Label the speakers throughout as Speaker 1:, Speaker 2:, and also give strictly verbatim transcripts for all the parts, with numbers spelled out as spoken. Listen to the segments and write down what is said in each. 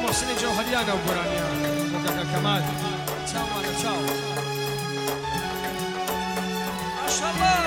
Speaker 1: محسن جوهریان و برانیان مدقه کمال چاو مالا چاو ماشاءالله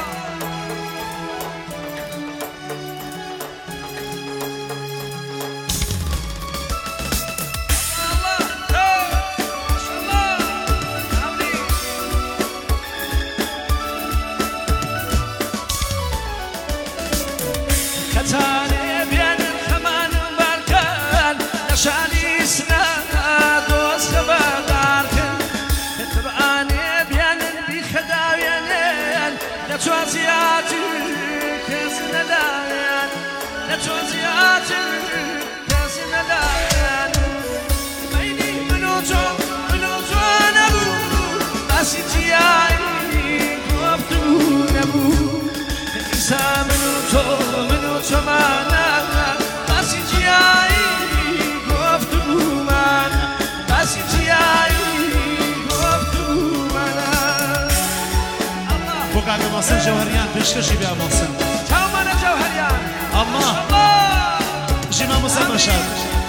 Speaker 2: كتاني بين الخمان والكان نشاني سنة دوس خباداركن تبعاني بين بخداوينين نتوزياتي كسن داين نتوزياتي كسن داين بيني منوتو منوتو نبو باسيتياي كوفتو نبو إنسا منوتو منوتو مانا باسيتياي كوفتو مانا باسيتياي كوفتو مانا
Speaker 3: بو قاعد محسن جوهريان بيشكشي بيا محسن
Speaker 2: چاو مانا جوهريان
Speaker 3: الله جيما موسى مشهد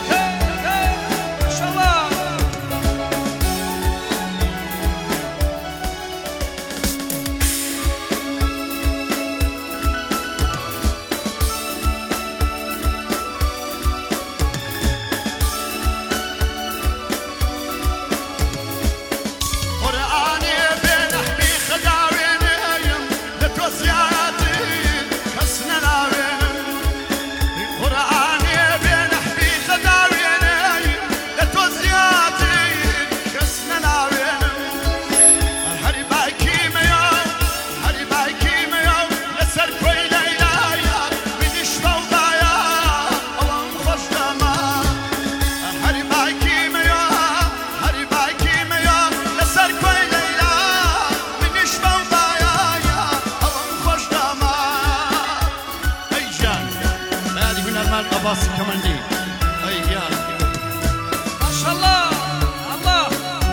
Speaker 3: عباس كماندي اي يا
Speaker 2: ما شاء الله الله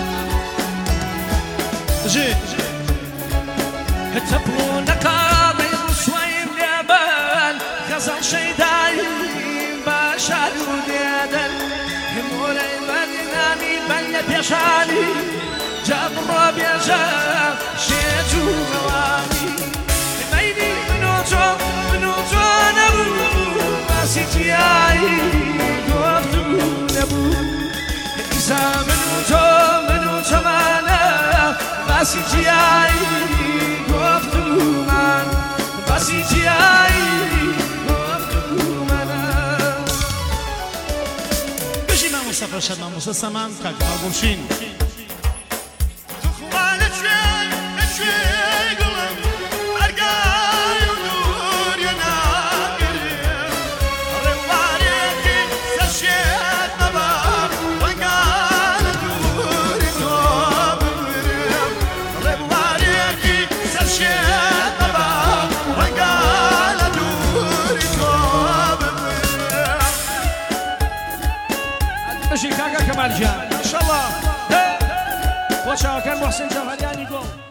Speaker 3: جي
Speaker 2: تبغونك بيض شوي لبن غزل شيداي باشا وديدن هموري بدنامي بل بيشاني جبر بيجا شيتو رواني بيني منوتو منوتو نبو باسيتياي كوفتو نبو إذا منوتو منوتو مانا باسيتياي كوفتو مانا باسيتياي كوفتو مانا
Speaker 3: بجي ما مصطفى شد ما مصطفى سمان كاك ما بوشين
Speaker 1: ماشي كاكا كمال جان ما شاء الله وشاو كان محسن جوهريان يقول